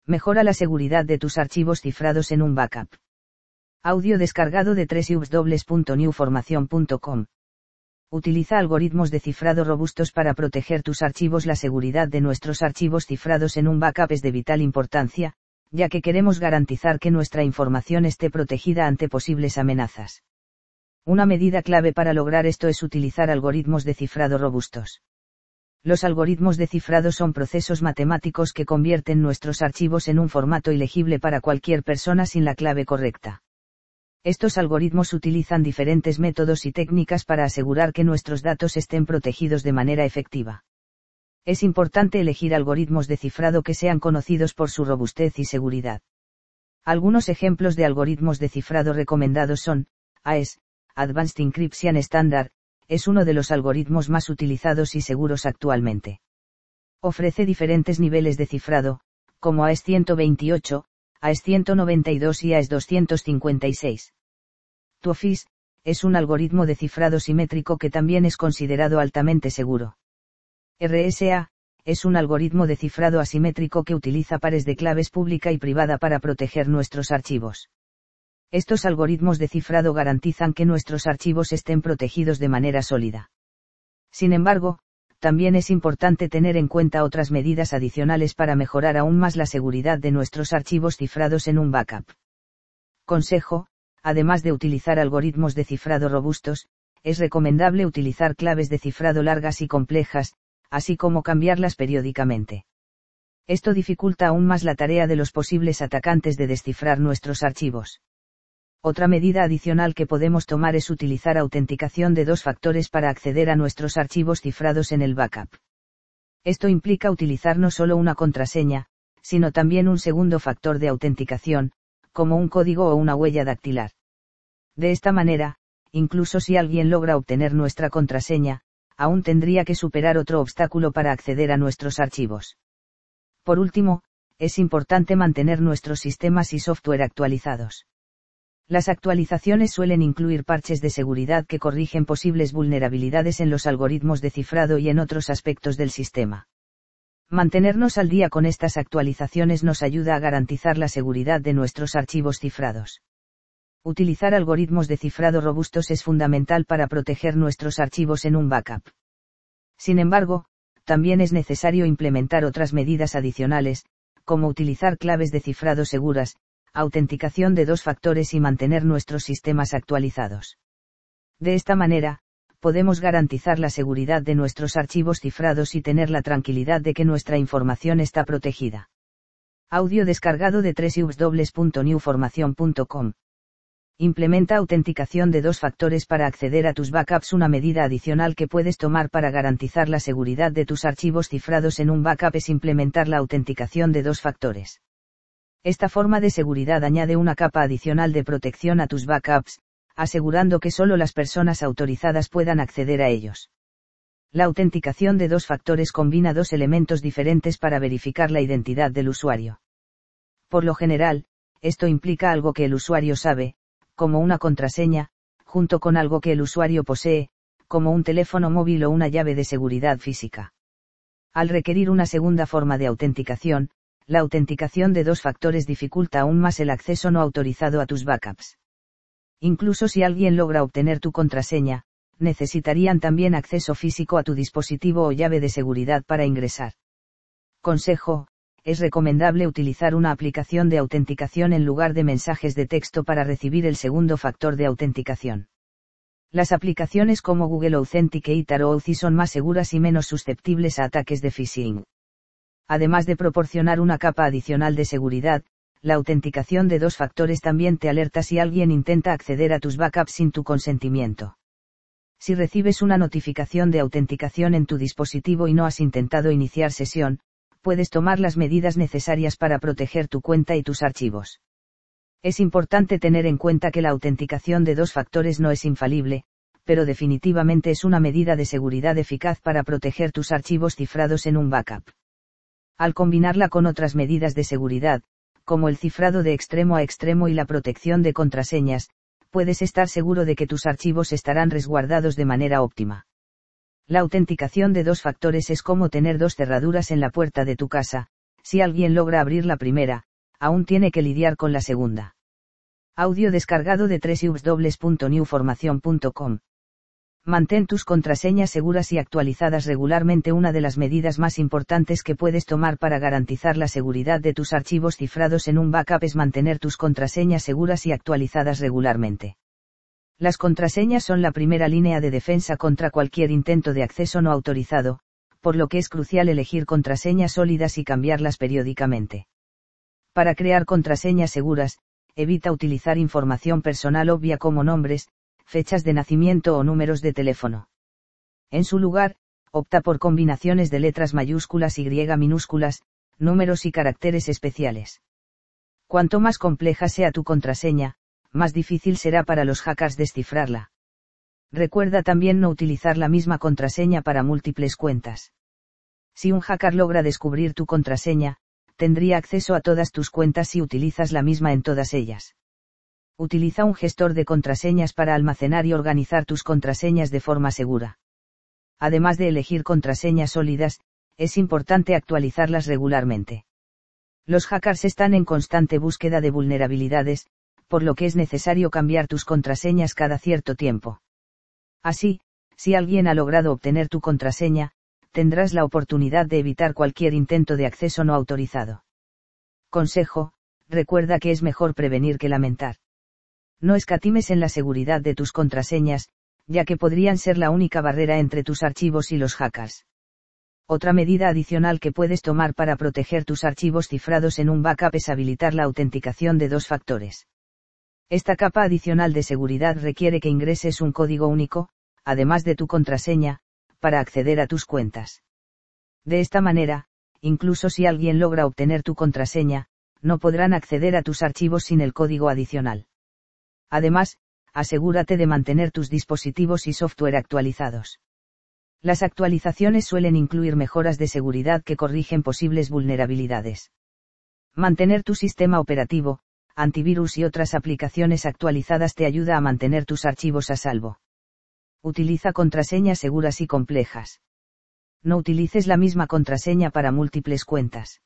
Mejora la seguridad de tus archivos cifrados en un backup. Audio descargado de www.newformacion.com. Utiliza algoritmos de cifrado robustos para proteger tus archivos. La seguridad de nuestros archivos cifrados en un backup es de vital importancia, ya que queremos garantizar que nuestra información esté protegida ante posibles amenazas. Una medida clave para lograr esto es utilizar algoritmos de cifrado robustos. Los algoritmos de cifrado son procesos matemáticos que convierten nuestros archivos en un formato ilegible para cualquier persona sin la clave correcta. Estos algoritmos utilizan diferentes métodos y técnicas para asegurar que nuestros datos estén protegidos de manera efectiva. Es importante elegir algoritmos de cifrado que sean conocidos por su robustez y seguridad. Algunos ejemplos de algoritmos de cifrado recomendados son: AES, Advanced Encryption Standard, es uno de los algoritmos más utilizados y seguros actualmente. Ofrece diferentes niveles de cifrado, como AES 128, AES 192 y AES 256. TwoFish, es un algoritmo de cifrado simétrico que también es considerado altamente seguro. RSA, es un algoritmo de cifrado asimétrico que utiliza pares de claves pública y privada para proteger nuestros archivos. Estos algoritmos de cifrado garantizan que nuestros archivos estén protegidos de manera sólida. Sin embargo, también es importante tener en cuenta otras medidas adicionales para mejorar aún más la seguridad de nuestros archivos cifrados en un backup. Consejo: además de utilizar algoritmos de cifrado robustos, es recomendable utilizar claves de cifrado largas y complejas, así como cambiarlas periódicamente. Esto dificulta aún más la tarea de los posibles atacantes de descifrar nuestros archivos. Otra medida adicional que podemos tomar es utilizar autenticación de 2 factores para acceder a nuestros archivos cifrados en el backup. Esto implica utilizar no solo una contraseña, sino también un segundo factor de autenticación, como un código o una huella dactilar. De esta manera, incluso si alguien logra obtener nuestra contraseña, aún tendría que superar otro obstáculo para acceder a nuestros archivos. Por último, es importante mantener nuestros sistemas y software actualizados. Las actualizaciones suelen incluir parches de seguridad que corrigen posibles vulnerabilidades en los algoritmos de cifrado y en otros aspectos del sistema. Mantenernos al día con estas actualizaciones nos ayuda a garantizar la seguridad de nuestros archivos cifrados. Utilizar algoritmos de cifrado robustos es fundamental para proteger nuestros archivos en un backup. Sin embargo, también es necesario implementar otras medidas adicionales, como utilizar claves de cifrado seguras, autenticación de 2 factores y mantener nuestros sistemas actualizados. De esta manera, podemos garantizar la seguridad de nuestros archivos cifrados y tener la tranquilidad de que nuestra información está protegida. Audio descargado de www.newformacion.com. Implementa autenticación de 2 factores para acceder a tus backups. Una medida adicional que puedes tomar para garantizar la seguridad de tus archivos cifrados en un backup es implementar la autenticación de 2 factores. Esta forma de seguridad añade una capa adicional de protección a tus backups, asegurando que solo las personas autorizadas puedan acceder a ellos. La autenticación de 2 factores combina 2 elementos diferentes para verificar la identidad del usuario. Por lo general, esto implica algo que el usuario sabe, como una contraseña, junto con algo que el usuario posee, como un teléfono móvil o una llave de seguridad física. Al requerir una segunda forma de autenticación, la autenticación de 2 factores dificulta aún más el acceso no autorizado a tus backups. Incluso si alguien logra obtener tu contraseña, necesitarían también acceso físico a tu dispositivo o llave de seguridad para ingresar. Consejo: es recomendable utilizar una aplicación de autenticación en lugar de mensajes de texto para recibir el segundo factor de autenticación. Las aplicaciones como Google Authenticator o Authy son más seguras y menos susceptibles a ataques de phishing. Además de proporcionar una capa adicional de seguridad, la autenticación de 2 factores también te alerta si alguien intenta acceder a tus backups sin tu consentimiento. Si recibes una notificación de autenticación en tu dispositivo y no has intentado iniciar sesión, puedes tomar las medidas necesarias para proteger tu cuenta y tus archivos. Es importante tener en cuenta que la autenticación de 2 factores no es infalible, pero definitivamente es una medida de seguridad eficaz para proteger tus archivos cifrados en un backup. Al combinarla con otras medidas de seguridad, como el cifrado de extremo a extremo y la protección de contraseñas, puedes estar seguro de que tus archivos estarán resguardados de manera óptima. La autenticación de 2 factores es como tener 2 cerraduras en la puerta de tu casa. Si alguien logra abrir la primera, aún tiene que lidiar con la segunda. Audio descargado de www.newformacion.com. Mantén tus contraseñas seguras y actualizadas regularmente. Una de las medidas más importantes que puedes tomar para garantizar la seguridad de tus archivos cifrados en un backup es mantener tus contraseñas seguras y actualizadas regularmente. Las contraseñas son la primera línea de defensa contra cualquier intento de acceso no autorizado, por lo que es crucial elegir contraseñas sólidas y cambiarlas periódicamente. Para crear contraseñas seguras, evita utilizar información personal obvia como nombres, fechas de nacimiento o números de teléfono. En su lugar, opta por combinaciones de letras mayúsculas y minúsculas, números y caracteres especiales. Cuanto más compleja sea tu contraseña, más difícil será para los hackers descifrarla. Recuerda también no utilizar la misma contraseña para múltiples cuentas. Si un hacker logra descubrir tu contraseña, tendría acceso a todas tus cuentas si utilizas la misma en todas ellas. Utiliza un gestor de contraseñas para almacenar y organizar tus contraseñas de forma segura. Además de elegir contraseñas sólidas, es importante actualizarlas regularmente. Los hackers están en constante búsqueda de vulnerabilidades, por lo que es necesario cambiar tus contraseñas cada cierto tiempo. Así, si alguien ha logrado obtener tu contraseña, tendrás la oportunidad de evitar cualquier intento de acceso no autorizado. Consejo: recuerda que es mejor prevenir que lamentar. No escatimes en la seguridad de tus contraseñas, ya que podrían ser la única barrera entre tus archivos y los hackers. Otra medida adicional que puedes tomar para proteger tus archivos cifrados en un backup es habilitar la autenticación de 2 factores. Esta capa adicional de seguridad requiere que ingreses un código único, además de tu contraseña, para acceder a tus cuentas. De esta manera, incluso si alguien logra obtener tu contraseña, no podrán acceder a tus archivos sin el código adicional. Además, asegúrate de mantener tus dispositivos y software actualizados. Las actualizaciones suelen incluir mejoras de seguridad que corrigen posibles vulnerabilidades. Mantener tu sistema operativo, antivirus y otras aplicaciones actualizadas te ayuda a mantener tus archivos a salvo. Utiliza contraseñas seguras y complejas. No utilices la misma contraseña para múltiples cuentas.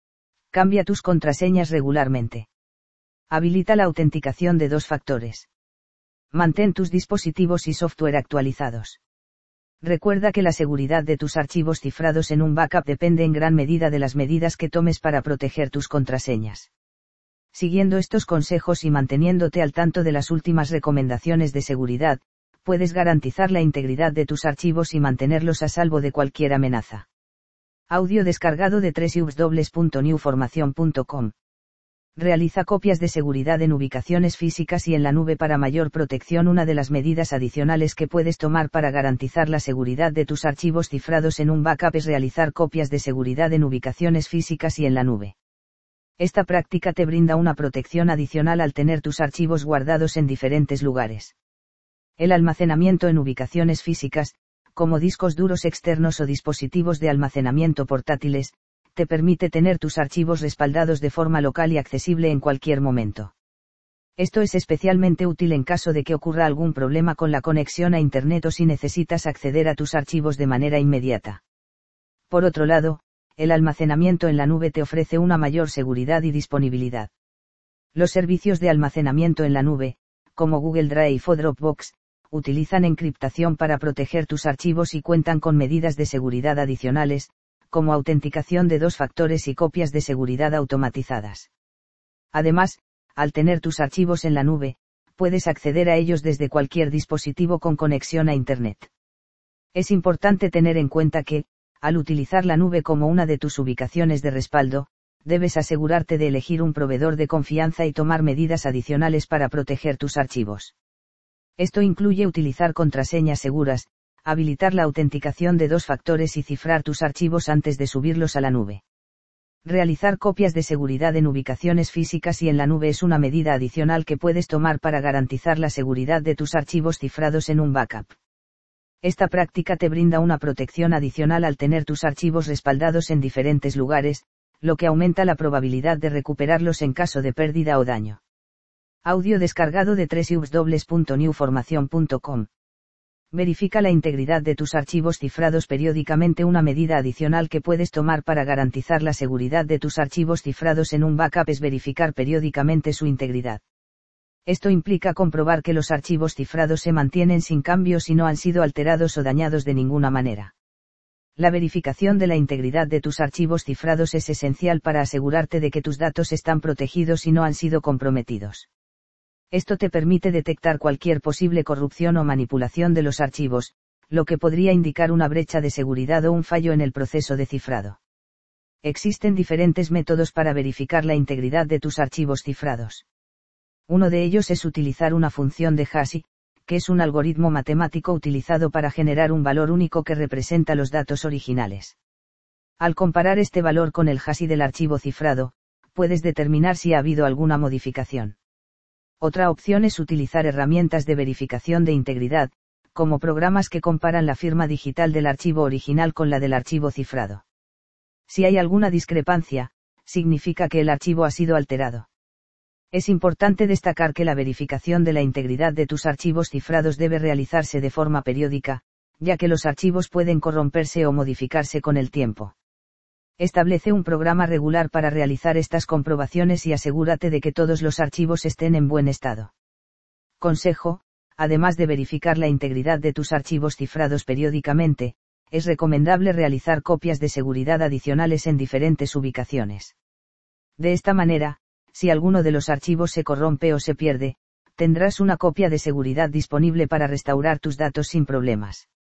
Cambia tus contraseñas regularmente. Habilita la autenticación de 2 factores. Mantén tus dispositivos y software actualizados. Recuerda que la seguridad de tus archivos cifrados en un backup depende en gran medida de las medidas que tomes para proteger tus contraseñas. Siguiendo estos consejos y manteniéndote al tanto de las últimas recomendaciones de seguridad, puedes garantizar la integridad de tus archivos y mantenerlos a salvo de cualquier amenaza. Audio descargado de www.newformacion.com. Realiza copias de seguridad en ubicaciones físicas y en la nube para mayor protección. Una de las medidas adicionales que puedes tomar para garantizar la seguridad de tus archivos cifrados en un backup es realizar copias de seguridad en ubicaciones físicas y en la nube. Esta práctica te brinda una protección adicional al tener tus archivos guardados en diferentes lugares. El almacenamiento en ubicaciones físicas, como discos duros externos o dispositivos de almacenamiento portátiles, te permite tener tus archivos respaldados de forma local y accesible en cualquier momento. Esto es especialmente útil en caso de que ocurra algún problema con la conexión a Internet o si necesitas acceder a tus archivos de manera inmediata. Por otro lado, el almacenamiento en la nube te ofrece una mayor seguridad y disponibilidad. Los servicios de almacenamiento en la nube, como Google Drive o Dropbox, utilizan encriptación para proteger tus archivos y cuentan con medidas de seguridad adicionales, como autenticación de 2 factores y copias de seguridad automatizadas. Además, al tener tus archivos en la nube, puedes acceder a ellos desde cualquier dispositivo con conexión a Internet. Es importante tener en cuenta que, al utilizar la nube como una de tus ubicaciones de respaldo, debes asegurarte de elegir un proveedor de confianza y tomar medidas adicionales para proteger tus archivos. Esto incluye utilizar contraseñas seguras, habilitar la autenticación de 2 factores y cifrar tus archivos antes de subirlos a la nube. Realizar copias de seguridad en ubicaciones físicas y en la nube es una medida adicional que puedes tomar para garantizar la seguridad de tus archivos cifrados en un backup. Esta práctica te brinda una protección adicional al tener tus archivos respaldados en diferentes lugares, lo que aumenta la probabilidad de recuperarlos en caso de pérdida o daño. Audio descargado de www.newformacion.com. Verifica la integridad de tus archivos cifrados periódicamente. Una medida adicional que puedes tomar para garantizar la seguridad de tus archivos cifrados en un backup es verificar periódicamente su integridad. Esto implica comprobar que los archivos cifrados se mantienen sin cambios y no han sido alterados o dañados de ninguna manera. La verificación de la integridad de tus archivos cifrados es esencial para asegurarte de que tus datos están protegidos y no han sido comprometidos. Esto te permite detectar cualquier posible corrupción o manipulación de los archivos, lo que podría indicar una brecha de seguridad o un fallo en el proceso de cifrado. Existen diferentes métodos para verificar la integridad de tus archivos cifrados. Uno de ellos es utilizar una función de hash, que es un algoritmo matemático utilizado para generar un valor único que representa los datos originales. Al comparar este valor con el hash del archivo cifrado, puedes determinar si ha habido alguna modificación. Otra opción es utilizar herramientas de verificación de integridad, como programas que comparan la firma digital del archivo original con la del archivo cifrado. Si hay alguna discrepancia, significa que el archivo ha sido alterado. Es importante destacar que la verificación de la integridad de tus archivos cifrados debe realizarse de forma periódica, ya que los archivos pueden corromperse o modificarse con el tiempo. Establece un programa regular para realizar estas comprobaciones y asegúrate de que todos los archivos estén en buen estado. Consejo: además de verificar la integridad de tus archivos cifrados periódicamente, es recomendable realizar copias de seguridad adicionales en diferentes ubicaciones. De esta manera, si alguno de los archivos se corrompe o se pierde, tendrás una copia de seguridad disponible para restaurar tus datos sin problemas.